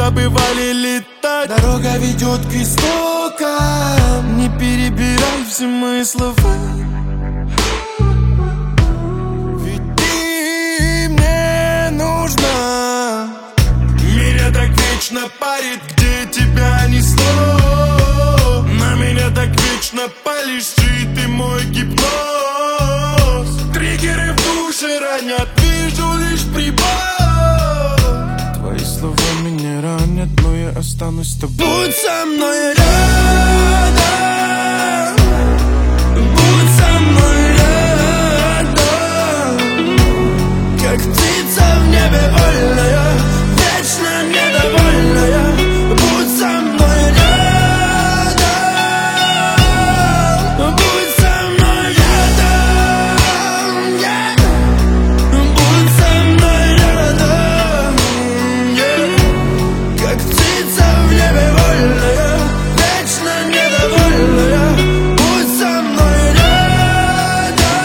забывали летать. Дорога ведет к истокам, не перебирай все мои слова, ведь ты мне нужна. меня так вечно парит, где тебя несло. На меня так вечно палишь, и ты мой гипноз. Триггеры в душе ранят, вижу лишь прибор. Твои слова меня ранят, но я останусь с тобой. Будь со мной рядом, будь со мной рядом, как птица в небе вольная, вечно недовольная. будь со мной рядом, Будь со мной рядом, yeah. будь со мной рядом, как птица в небе вольная, Вечно недовольная. будь со мной рядом.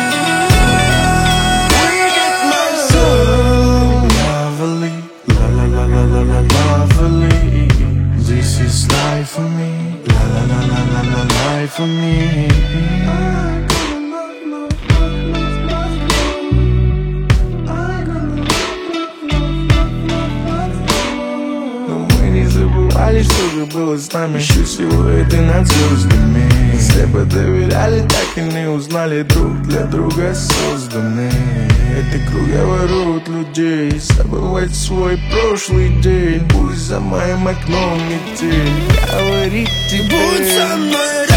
We get my soul. Lovely, la la la la la la lovely. This is life for me, la la la la la la life for me. Но мы не забывали, что же было с нами. Еще силуэты над звездами. Слепо доверяли, так и не узнали, друг для друга созданы. Эти круговорот людей, забывать свой прошлый день. Пусть за моим окном метель говорит тебе: Будь со мной